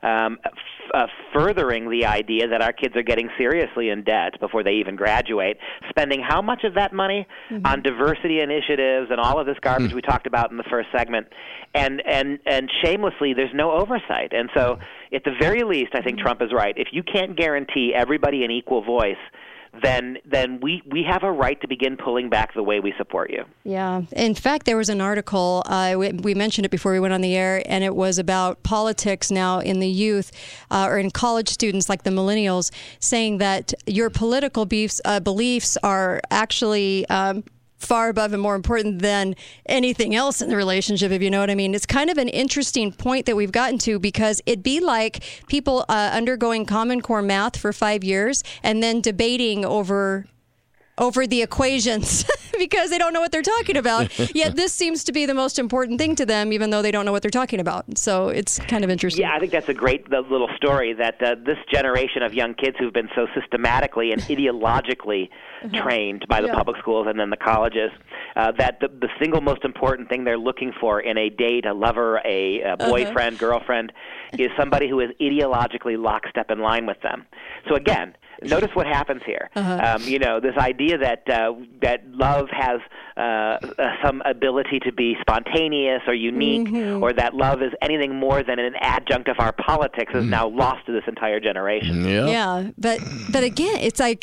furthering the idea that our kids are getting seriously in debt before they even graduate, spending how much of that money on diversity initiatives and all of this garbage we talked about in the first segment, and shamelessly, there's no oversight. And so, at the very least, I think Trump is right. If you can't guarantee everybody an equal voice, then we have a right to begin pulling back the way we support you. Yeah. In fact, there was an article, we mentioned it before we went on the air, and it was about politics now in the youth or in college students like the millennials, saying that your political beliefs are actually far above and more important than anything else in the relationship, if you know what I mean. It's kind of an interesting point that we've gotten to, because it'd be like people undergoing Common Core math for 5 years and then debating over the equations because they don't know what they're talking about. Yet this seems to be the most important thing to them, even though they don't know what they're talking about. So it's kind of interesting. Yeah, I think that's a great little story that this generation of young kids who've been so systematically and ideologically trained by the public schools and then the colleges, that the single most important thing they're looking for in a date, a lover, a boyfriend, girlfriend, is somebody who is ideologically lockstep in line with them. So again, notice what happens here. This idea that love has some ability to be spontaneous or unique, or that love is anything more than an adjunct of our politics is now lost to this entire generation. Yeah, but again, it's like,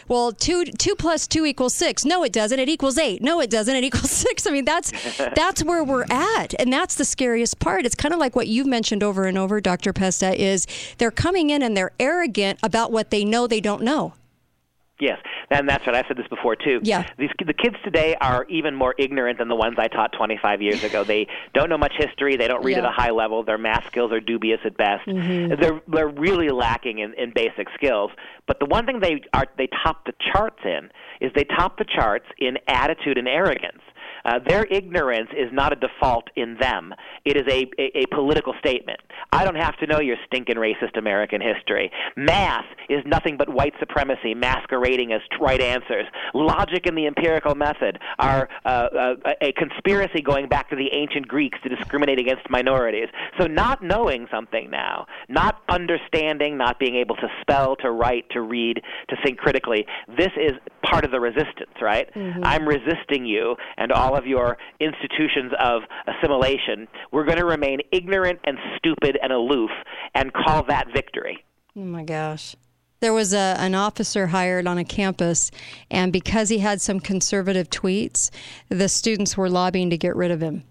2 plus 2 equals 6. No, it doesn't. It equals 8. No, it doesn't. It equals 6. I mean, that's where we're at, and that's the scariest part. It's kind of like what you've mentioned over and over, Dr. Pesta, is they're coming in and they're arrogant about what they know they don't know. Yes, and that's right. I've said this before, too. Yeah. The kids today are even more ignorant than the ones I taught 25 years ago. They don't know much history. They don't read at a high level. Their math skills are dubious at best. They're really lacking in basic skills. But the one thing they top the charts in is they top the charts in attitude and arrogance. Their ignorance is not a default in them. It is a political statement. I don't have to know your stinking racist American history. Math is nothing but white supremacy masquerading as right answers. Logic and the empirical method are a conspiracy going back to the ancient Greeks to discriminate against minorities. So not knowing something now, not understanding, not being able to spell, to write, to read, to think critically, this is part of the resistance, right? I'm resisting you and all of your institutions of assimilation. We're going to remain ignorant and stupid and aloof and call that victory. Oh, my gosh. There was an officer hired on a campus, and because he had some conservative tweets, the students were lobbying to get rid of him.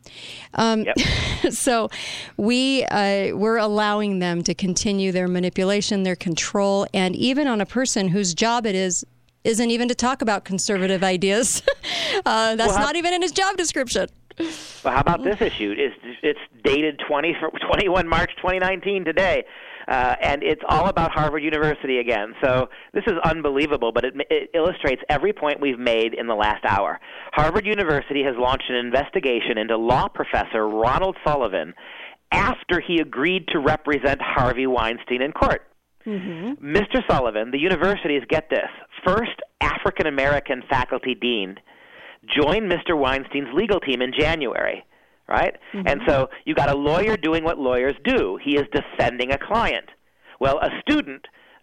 So we're allowing them to continue their manipulation, their control, and even on a person whose job it isn't even to talk about conservative ideas. That's not even in his job description. Well, how about this issue? It's dated 21 March 2019 today. And it's all about Harvard University again. So this is unbelievable, but it illustrates every point we've made in the last hour. Harvard University has launched an investigation into law professor Ronald Sullivan after he agreed to represent Harvey Weinstein in court. Mr. Sullivan, the university's, get this, first African-American faculty dean, joined Mr. Weinstein's legal team in January, right? And so you got a lawyer doing what lawyers do. He is defending a client. Well, a student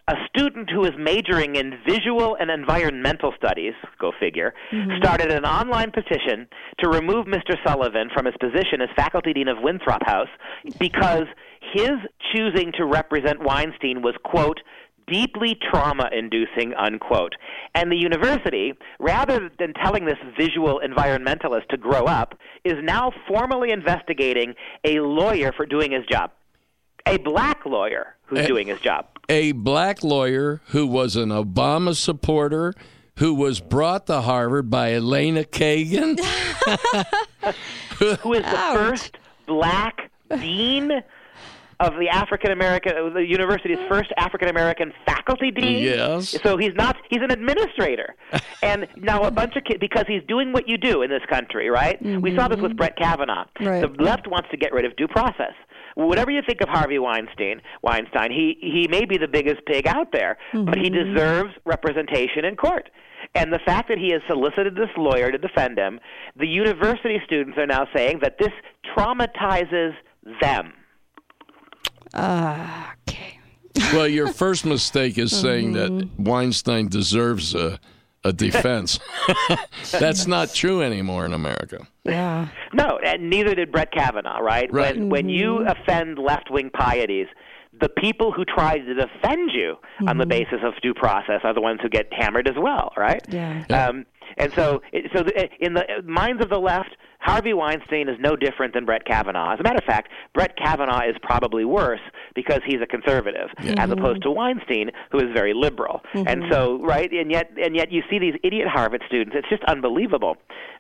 a student who is majoring in visual and environmental studies, go figure, started an online petition to remove Mr. Sullivan from his position as faculty dean of Winthrop House because his choosing to represent Weinstein was, quote, deeply trauma-inducing, unquote. And the university, rather than telling this visual environmentalist to grow up, is now formally investigating a lawyer for doing his job. A black lawyer who's doing his job. A black lawyer who was an Obama supporter, who was brought to Harvard by Elena Kagan. Who is the first black dean of the the university's first African-American faculty dean. Yes. So he's an administrator. And now a bunch of kids, because he's doing what you do in this country, right? We saw this with Brett Kavanaugh. Right. The left wants to get rid of due process. Whatever you think of Harvey Weinstein, he may be the biggest pig out there, but he deserves representation in court. And the fact that he has solicited this lawyer to defend him, the university students are now saying that this traumatizes them. Okay. Well, your first mistake is saying that Weinstein deserves a defense. That's not true anymore in America. Yeah. No, and neither did Brett Kavanaugh, right? When you offend left-wing pieties, the people who try to defend you on the basis of due process are the ones who get hammered as well, right? Yeah. And so in the minds of the left, Harvey Weinstein is no different than Brett Kavanaugh. As a matter of fact, Brett Kavanaugh is probably worse because he's a conservative, as opposed to Weinstein, who is very liberal. And so, right, and yet you see these idiot Harvard students. It's just unbelievable.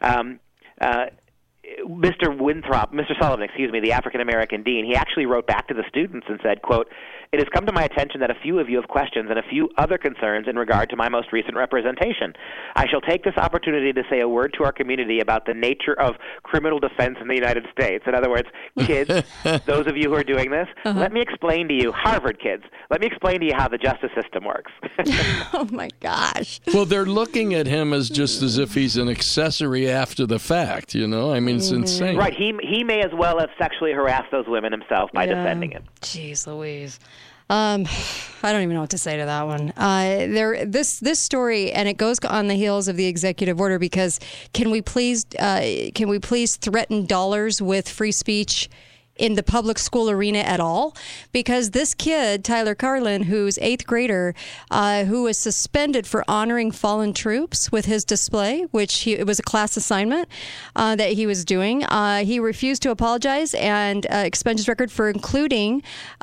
Mr. Sullivan, the African-American dean, he actually wrote back to the students and said, quote, "It has come to my attention that a few of you have questions and a few other concerns in regard to my most recent representation. I shall take this opportunity to say a word to our community about the nature of criminal defense in the United States." In other words, kids, those of you who are doing this, let me explain to you, Harvard kids, let me explain to you how the justice system works. Oh, my gosh. Well, they're looking at him as just as if he's an accessory after the fact, you know? I mean, it's insane. Right. He may as well have sexually harassed those women himself by defending him. Jeez Louise. I don't even know what to say to that one. This story, and it goes on the heels of the executive order, because can we please threaten dollars with free speech in the public school arena at all? Because this kid, Tyler Carlin, who's 8th grader, who was suspended for honoring fallen troops with his display, it was a class assignment that he was doing. He refused to apologize and expunged his record for including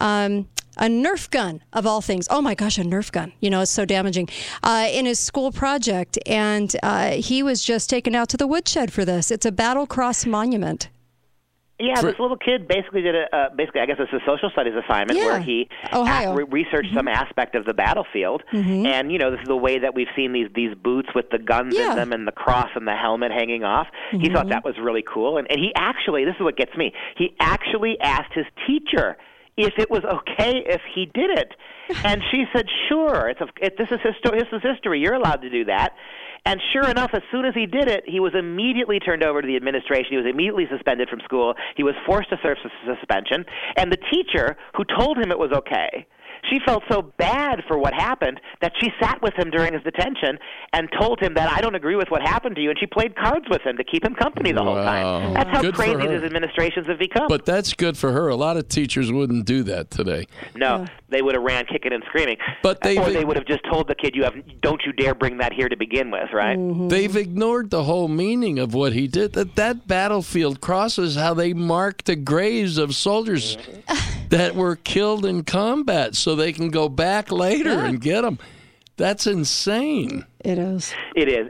a Nerf gun, of all things. Oh my gosh, a Nerf gun. You know, it's so damaging. In his school project. And he was just taken out to the woodshed for this. It's a battle cross monument. Yeah, this little kid basically did I guess it's a social studies assignment where he researched some aspect of the battlefield. And, you know, this is the way that we've seen these boots with the guns in them and the cross and the helmet hanging off. He thought that was really cool. And he actually, this is what gets me, he actually asked his teacher if it was okay if he did it. And she said, sure, this is history. You're allowed to do that. And sure enough, as soon as he did it, he was immediately turned over to the administration. He was immediately suspended from school. He was forced to serve suspension. And the teacher who told him it was okay, she felt so bad for what happened that she sat with him during his detention and told him that I don't agree with what happened to you, and she played cards with him to keep him company the whole time. That's how crazy these administrations have become. But that's good for her. A lot of teachers wouldn't do that today. No, they would have ran kicking and screaming. Or they would have just told the kid, don't you dare bring that here to begin with, right? They've ignored the whole meaning of what he did. That battlefield cross is how they mark the graves of soldiers that were killed in combat, so they can go back later and get them. That's insane. It is. It is,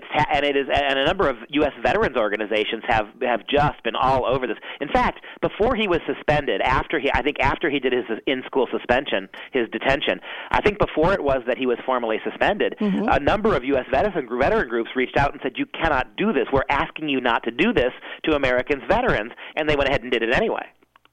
and a number of U.S. veterans organizations have just been all over this. In fact, before he was suspended, after he did his in-school suspension, his detention, I think before it was that he was formally suspended, a number of U.S. veteran groups reached out and said, "You cannot do this. We're asking you not to do this to Americans' veterans," and they went ahead and did it anyway.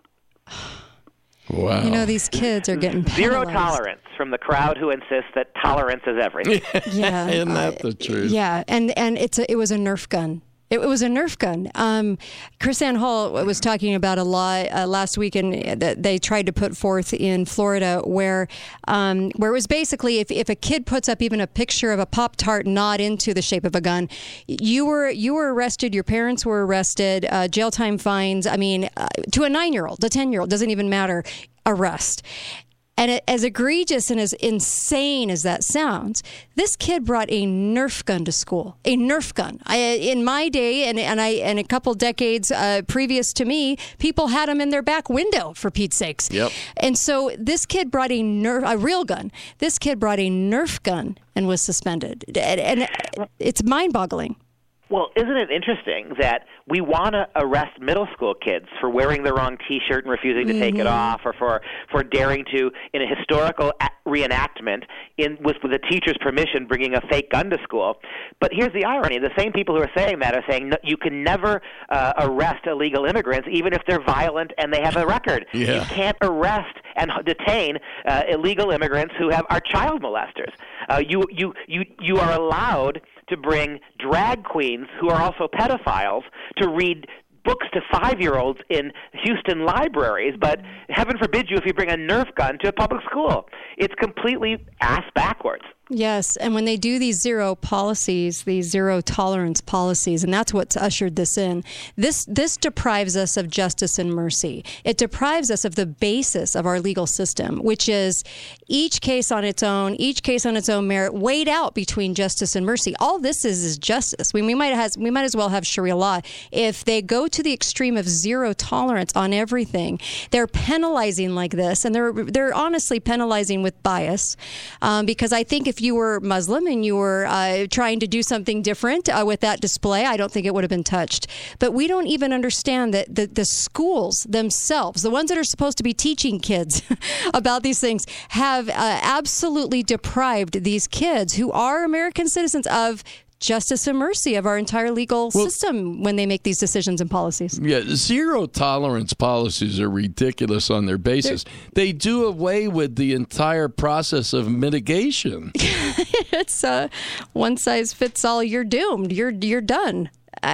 Wow. You know, these kids are getting penalized. Zero tolerance from the crowd who insists that tolerance is everything. Yeah. Isn't that the truth? Yeah, and it was a Nerf gun. It was a Nerf gun. Chris Ann Hall was talking about a law last week, and that they tried to put forth in Florida, where it was basically if a kid puts up even a picture of a Pop-Tart not into the shape of a gun, you were arrested. Your parents were arrested. Jail time, fines. I mean, to a 9-year-old, a 10-year-old, doesn't even matter. Arrest. And as egregious and as insane as that sounds, this kid brought a Nerf gun to school. A Nerf gun. In my day, and a couple decades previous to me, people had them in their back window, for Pete's sakes. Yep. And so this kid brought a real gun. This kid brought a Nerf gun and was suspended. And it's mind-boggling. Well, isn't it interesting that we want to arrest middle school kids for wearing the wrong T-shirt and refusing to take it off, or for daring to, in a historical reenactment, with the teacher's permission, bringing a fake gun to school? But here's the irony. The same people who are saying that are saying you can never arrest illegal immigrants, even if they're violent and they have a record. Yeah. You can't arrest and detain illegal immigrants who are child molesters. You are allowed to bring drag queens who are also pedophiles to read books to 5-year-olds in Houston libraries, but heaven forbid you if you bring a Nerf gun to a public school. It's completely ass backwards. Yes, and when they do these zero policies, these zero tolerance policies, and that's what's ushered this in, this deprives us of justice and mercy. It deprives us of the basis of our legal system, which is each case on its own merit, weighed out between justice and mercy. All this is justice. We might as well have Sharia law. If they go to the extreme of zero tolerance on everything, they're penalizing like this, and they're honestly penalizing with bias, because I think if you were Muslim and you were trying to do something different with that display, I don't think it would have been touched. But we don't even understand that the schools themselves, the ones that are supposed to be teaching kids about these things, have absolutely deprived these kids who are American citizens of justice and mercy, of our entire legal system when they make these decisions and policies. Yeah, zero tolerance policies are ridiculous on their basis. They do away with the entire process of mitigation. It's one size fits all. You're doomed. You're done.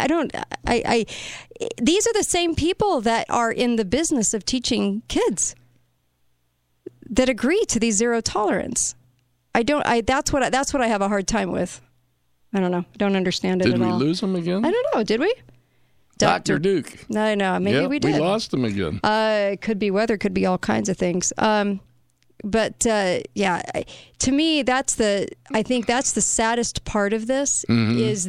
These are the same people that are in the business of teaching kids that agree to these zero tolerance. That's what I have a hard time with. I don't know. I don't understand it at all. Did we lose him again? I don't know. Did we? Dr. Duke. I know. Maybe we did. We lost him again. Could be weather. Could be all kinds of things. But to me, I think that's the saddest part of this is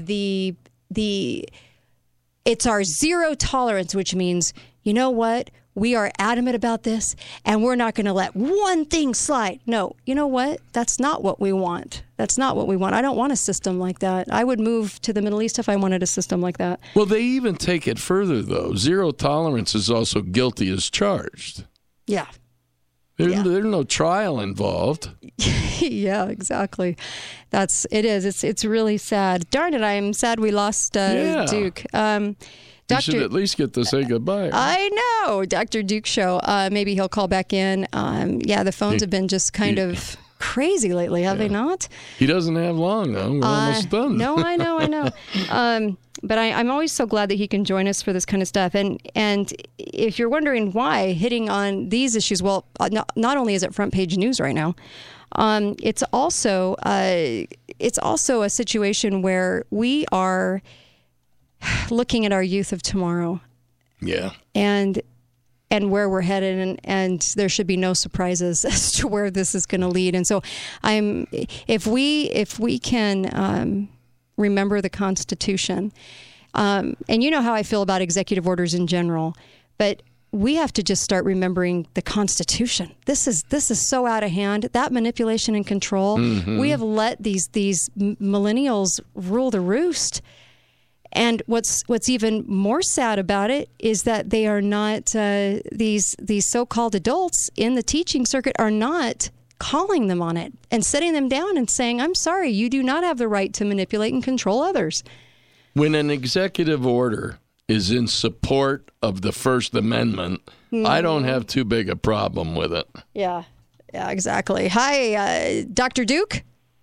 it's our zero tolerance, which means, you know what? We are adamant about this, and we're not going to let one thing slide. No, you know what? That's not what we want. That's not what we want. I don't want a system like that. I would move to the Middle East if I wanted a system like that. Well, they even take it further, though. Zero tolerance is also guilty as charged. Yeah. There's no trial involved. Yeah, exactly. It is. It's really sad. Darn it, I'm sad we lost Duke. You should at least get to say goodbye. I know. Dr. Duke Show. Maybe he'll call back in. The phones have been just kind of crazy lately, have they not? He doesn't have long, though. We're almost done. No, I know. But I'm always so glad that he can join us for this kind of stuff. And if you're wondering why, hitting on these issues, well, not only is it front page news right now, it's also a situation where we are looking at our youth of tomorrow. Yeah. And where we're headed, and there should be no surprises as to where this is going to lead. And so if we can remember the Constitution, and you know how I feel about executive orders in general, but we have to just start remembering the Constitution. This is so out of hand. That manipulation and control. We have let these millennials rule the roost. And what's even more sad about it is that they are not these so-called adults in the teaching circuit are not calling them on it and setting them down and saying, "I'm sorry, you do not have the right to manipulate and control others." When an executive order is in support of the First Amendment, I don't have too big a problem with it. Yeah, exactly. Hi, Dr. Duke.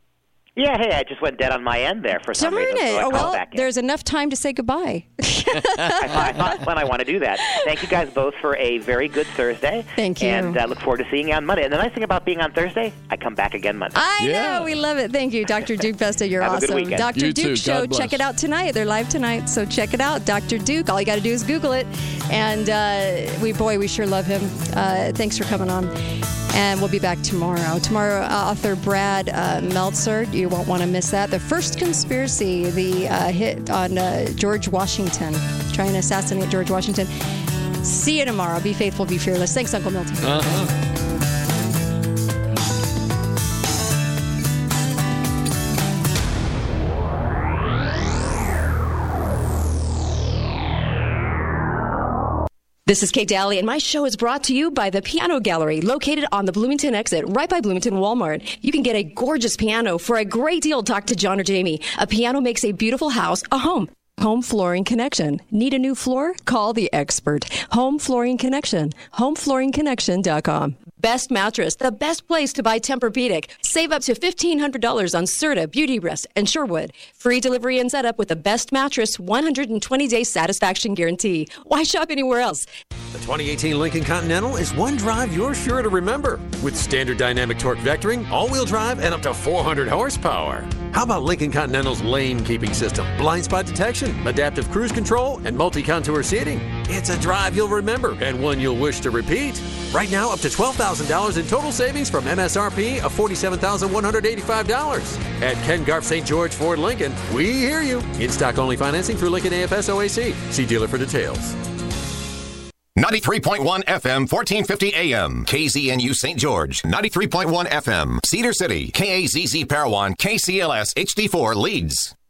Yeah, hey, I just went dead on my end there for some reason. So there's enough time to say goodbye. I thought when I want to do that. Thank you guys both for a very good Thursday. Thank you. And I look forward to seeing you on Monday. And the nice thing about being on Thursday, I come back again Monday. I know. We love it. Thank you, Dr. Duke Pesta. You're Have a awesome. good weekend. Dr. You Duke too. Show. God bless. Check it out tonight. They're live tonight, so check it out. Dr. Duke. All you got to do is Google it. And we sure love him. Thanks for coming on. And we'll be back tomorrow. Tomorrow, author Brad Meltzer. You won't want to miss that. The First Conspiracy, the hit on George Washington, trying to assassinate George Washington. See you tomorrow. Be faithful, be fearless. Thanks, Uncle Milton. This is Kate Daly, and my show is brought to you by the Piano Gallery, located on the Bloomington exit, right by Bloomington Walmart. You can get a gorgeous piano for a great deal. Talk to John or Jamie. A piano makes a beautiful house a home. Home Flooring Connection. Need a new floor? Call the expert. Home Flooring Connection. HomeFlooringConnection.com. Best Mattress, the best place to buy Tempur-Pedic. Save up to $1,500 on Serta, Beautyrest, and Sherwood. Free delivery and setup with the Best Mattress 120-day satisfaction guarantee. Why shop anywhere else? The 2018 Lincoln Continental is one drive you're sure to remember. With standard dynamic torque vectoring, all-wheel drive, and up to 400 horsepower. How about Lincoln Continental's lane keeping system, blind spot detection, adaptive cruise control, and multi-contour seating? It's a drive you'll remember and one you'll wish to repeat. Right now, up to $12,000 in total savings from MSRP of $47,185. At Ken Garff St. George Ford Lincoln, we hear you. In-stock only financing through Lincoln AFS OAC. See dealer for details. 93.1 FM, 1450 AM, KZNU St. George, 93.1 FM, Cedar City, KAZZ Parowan, KCLS HD4 Leeds.